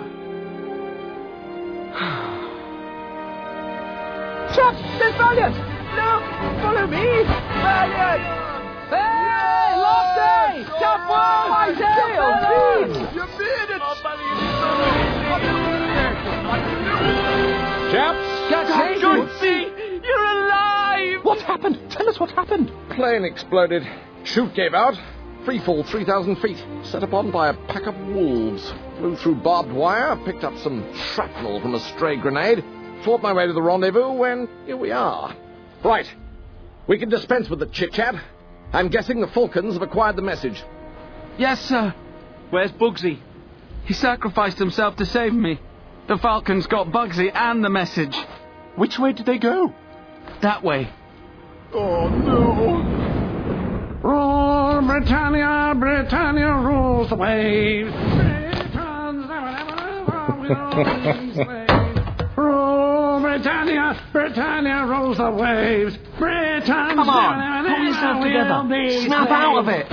Chaps, there's Valiant! Look, follow me! Valiant! Hey, Lofty! Chap, whoa, my tail! You made it! Chaps, Gutsy! Gutsy! You're alive! What happened? Tell us what happened. Plane exploded. Chute gave out. Free fall three thousand feet. Set upon by a pack of wolves. Flew through barbed wire, picked up some shrapnel from a stray grenade, fought my way to the rendezvous, and here we are. Right. We can dispense with the chit-chat. I'm guessing the Falcons have acquired the message. Yes, sir. Where's Bugsy? He sacrificed himself to save me. The Falcons got Bugsy and the message. Which way did they go? That way. Oh, no. Rule Britannia, Britannia rules the waves. Rule Britannia, Britannia rules the waves. Britannia. Come on, pull yourself together. Snap out of it.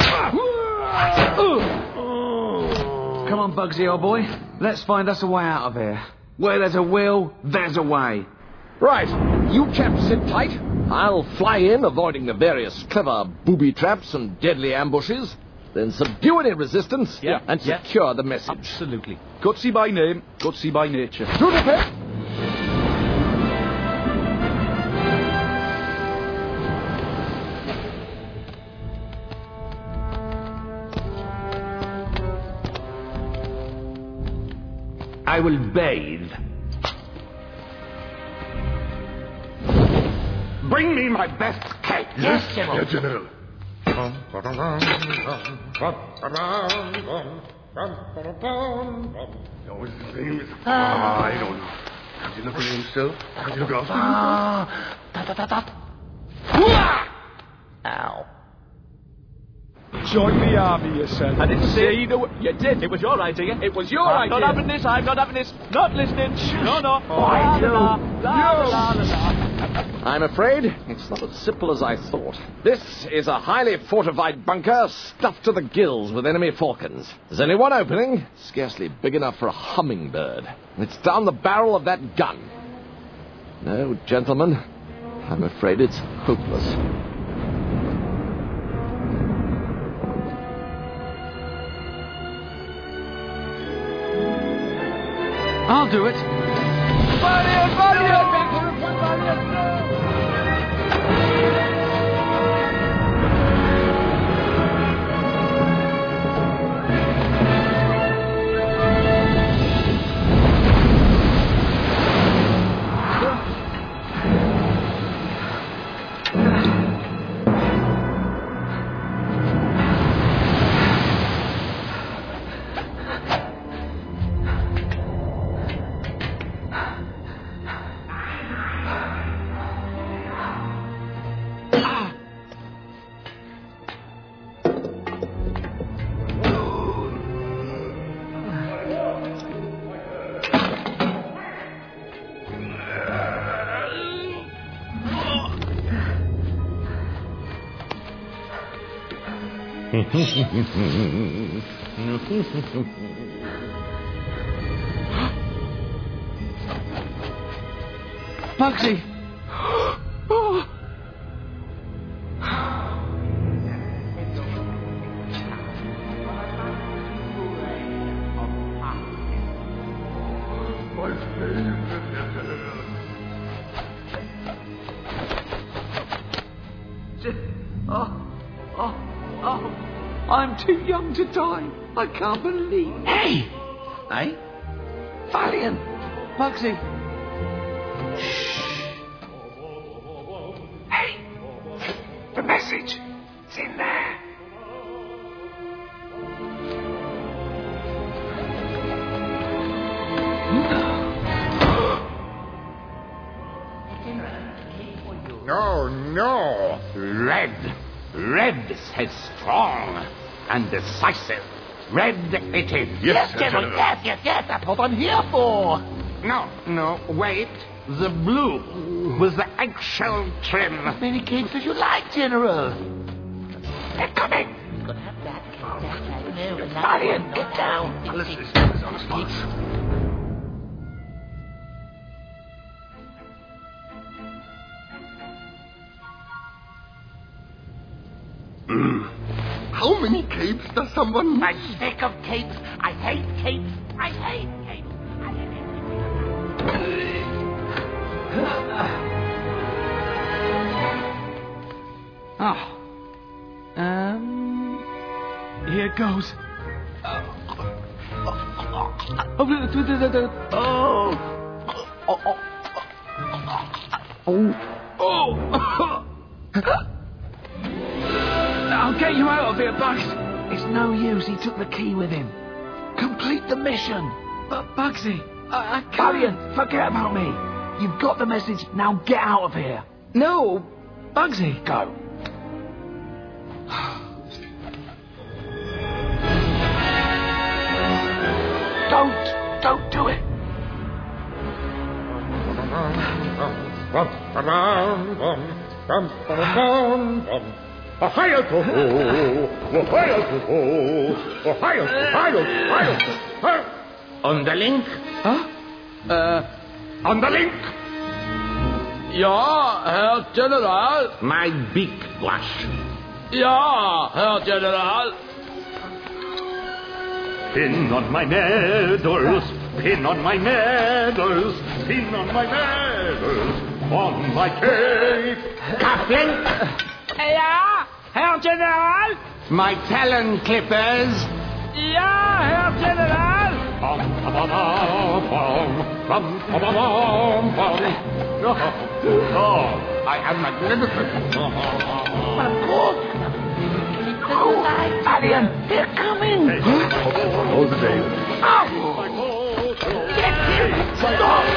Come on, Bugsy, old boy. Let's find us a way out of here. Where there's a will, there's a way. Right. You chaps sit tight. I'll fly in, avoiding the various clever booby traps and deadly ambushes, then subdue any resistance yeah, and yeah. secure the message. Absolutely. Gutsy by name, Gutsy by nature. To the pit! I will bathe. Bring me my best cake. Yes, General. Yes, General. No, his name is... Ah, I don't know. Has he looked at himself? Has he looked out? Ah, da, da, da, da. Ow. Join the army, you said. I didn't say See the w- You did. It was your idea. It was your I'm idea. not having this. I'm not having this. Not listening. No, no. I do. La, la, la, la, la. I'm afraid it's not as simple as I thought. This is a highly fortified bunker stuffed to the gills with enemy falcons. There's only one opening, scarcely big enough for a hummingbird. It's down the barrel of that gun. No, gentlemen, I'm afraid it's hopeless. I'll do it. Valiant, valiant! Valiant, no! Bugsy! Oh. Oh, oh, oh, I'm too young to die. I can't believe. Hey! Hey? Valiant! Bugsy! Hey! The message! It's in there! No, no. Red. Red says strong and decisive. Red it is. Yes, General. General. Yes, yes, yes. That's what I'm here for. No, no, wait. The blue with the eggshell trim. As many capes as you like, General. They're coming. You've got to have that, that, that, no, and that Valiant, one, get not down. that. Let's just get this on the spot. Mm. How many capes does someone... I'm sick of capes. I hate capes. I hate capes. I hate capes. Oh. Um. Here goes. Oh. Oh. Oh. Oh. I'll get you out of here, Bugs. It's no use. He took the key with him. Complete the mission. But Bugsy, I, I can't. Valiant, forget about me. You've got the message. Now get out of here. No, Bugsy. Go. Don't. Don't do it. Ohio to ho! Ohio to ho! Ohio, Ohio, Ohio! On the link? Huh? Uh. On the link? Ja, Herr General. My big flush. Ja, Herr General. Pin on my medals, pin on my medals, pin on my medals, on my cape. Coupling? Ja, Herr General. My talon clippers. Ja, Herr General. Bum, bum, bum, bum, bum, bum, bum. Oh, I am magnificent. But of course. Oh, Valiant, they're coming. Hey, hold the day. Ow! Get him! Stop!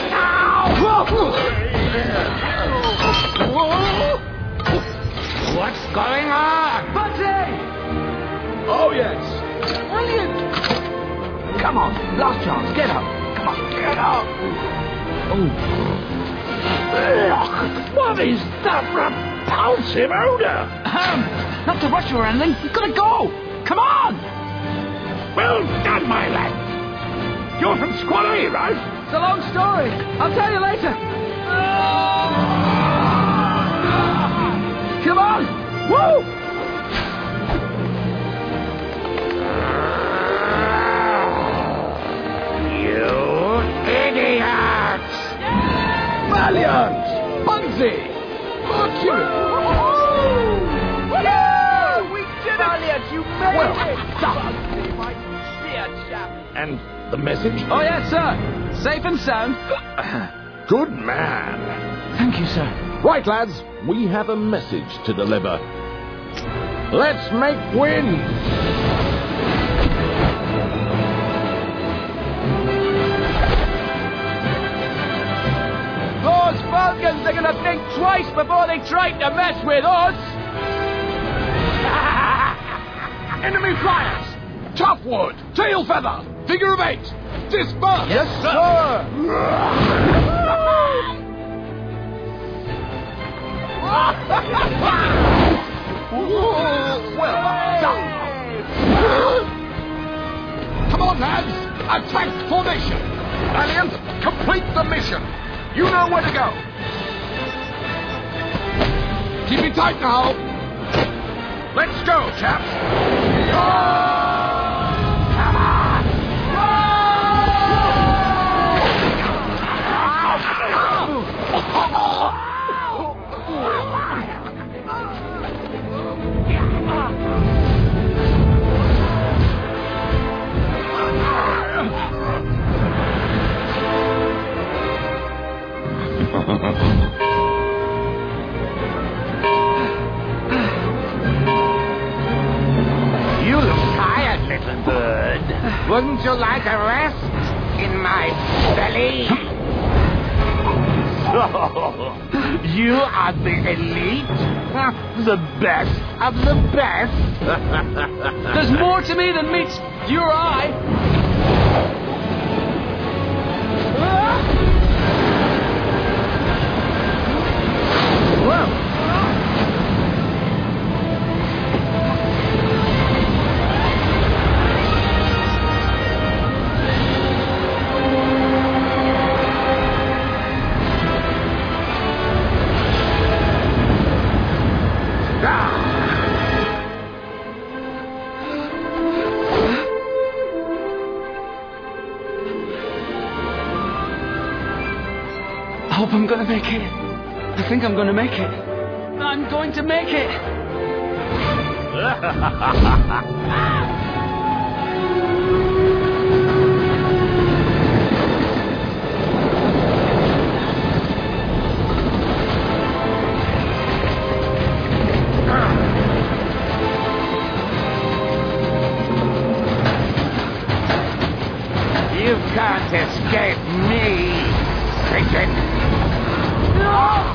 Now! What? Oh, yes. Brilliant. Come on, last chance. Get up. Come on, get up. Ugh, what is that repulsive odour? Um, not to rush you or anything. We've got to go. Come on. Well done, my lad. You're from Squad A, right? It's a long story. I'll tell you later. Come on. Woo! Idiots! Valiant! Bugsy! Mercury! Yeah! We did it! Valiant, you made Well it! done! My dear chap. And the message? Oh, yes, sir. Safe and sound. Good man. Thank you, sir. Right, lads, we have a message to deliver. Let's make wind! Those Falcons are gonna think twice before they try to mess with us! Enemy flyers! Toughwood! Tail feather! Figure of eight! Disperse! Yes, sir! Well done! Come on, lads! Attack formation! Valiant, complete the mission! You know where to go! Keep it tight now! Let's go, chaps! Come on! You look tired, little bird. Wouldn't you like a rest in my belly? So, you are the elite? The best of the best? There's more to me than meets your eye. Well, I hope I'm gonna make it. I think I'm gonna make it. I'm going to make it. you can't escape me, pigeon. No!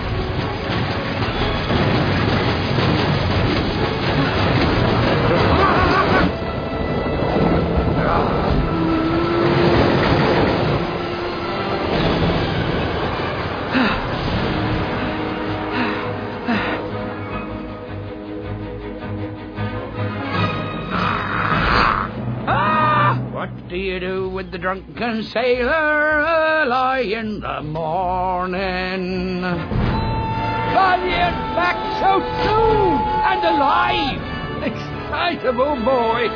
What do you do with the drunken sailor early in the morning? Valiant back so soon and alive! Excitable boy!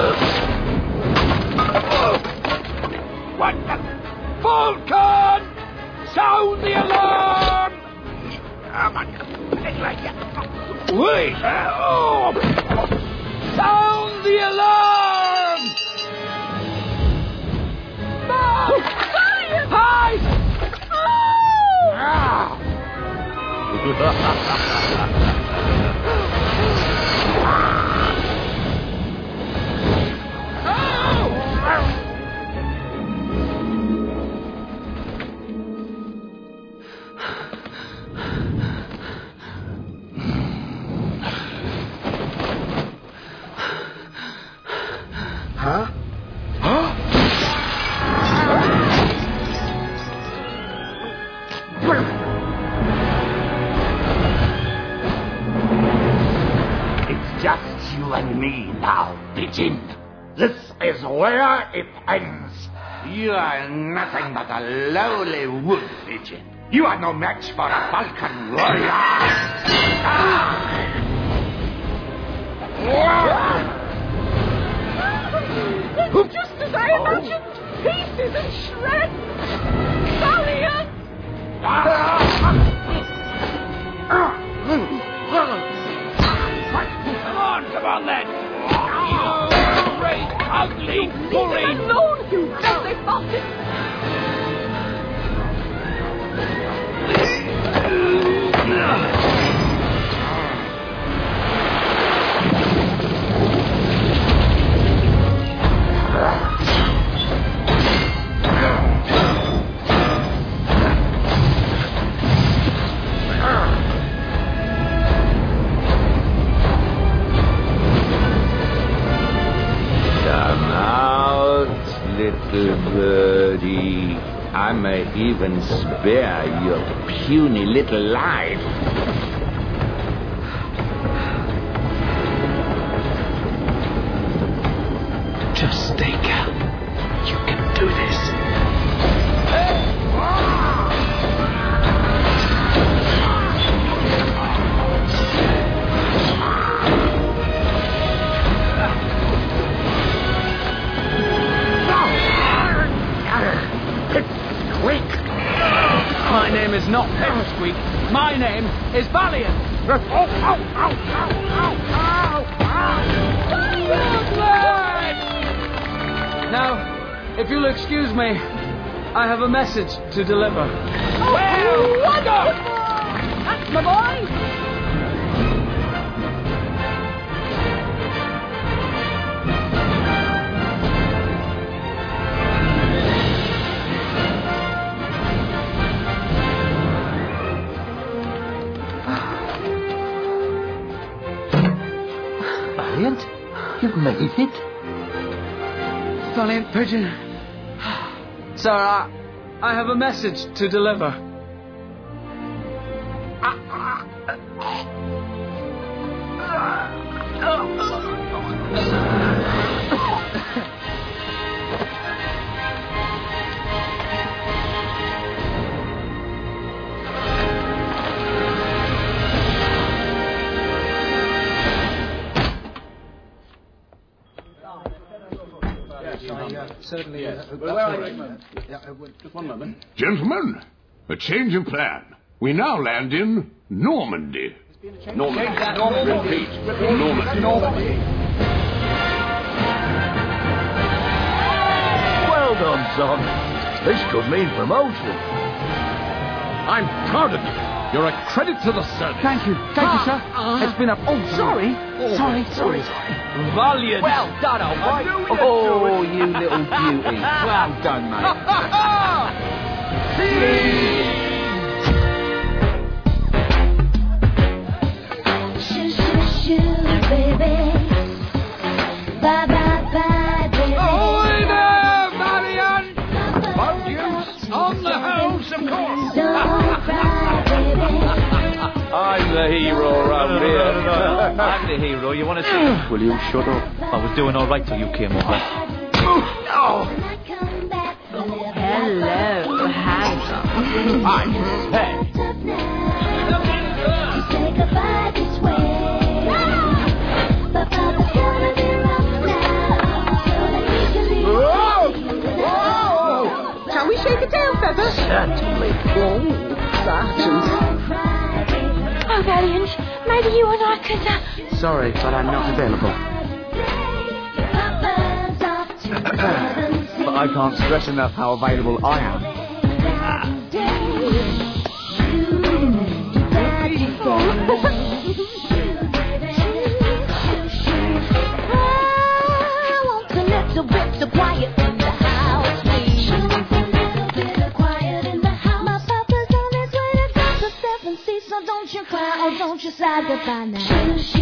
What the... Falcon! Sound the alarm! I'm not gonna play like that. Wait! Oh! Sound the alarm! Hi! just you and me now, pigeon. This is where it ends. You are nothing but a lowly wood pigeon. You are no match for a falcon warrior. Just as I imagined, pieces and shreds. Valiant! Come on, come on then! You great, ugly, bully! Leave it alone, you filthy bastard! Come out, little birdie. I may even spare your puny little life. Just stay calm. You can do this. My name is not Pipsqueak. My name is Valiant. Oh, ow, ow, ow, ow, ow, ow. Now, if you'll excuse me, I have a message to deliver. Oh, well, wonderful! That's my boy! Valiant? You've made it? Valiant Pigeon. Sir, I, I have a message to deliver. Certainly, uh, just one moment. Gentlemen, a change of plan. We now land in Normandy. Normandy. Normandy. Repeat. Normandy. Normandy. Well done, son. This could mean promotion. I'm proud of you. You're a credit to the service. Thank you. Thank you, sir. It's been a... Oh, sorry. Sorry, sorry. Valiant. Well done, old boy. Oh, you little beauty. Well done, mate. Shoo, shoo, shoo, baby. Bye, bye, bye, baby. Ahoy there, Valiant! Boat on the house, of course. Don't cry, baby. I'm the hero around here. I'm the hero. You want to see? Will you shut up? I was doing all right till you came over. Oh. Hello, handsome. I say. Say goodbye this way. But by the sound of your arms now, so that we can leave. Whoa! Shall we shake a tail feather? Certainly. Oh, Sergeant. Oh, Valiant, maybe you and I could... Uh... Sorry, but I'm not available. But I can't stress enough how available I am. I want a little bit of quiet in the house, please. I want a little bit of quiet in the house. My papa's on his way to drop the seven seas, so don't you cry or don't you sigh goodbye now.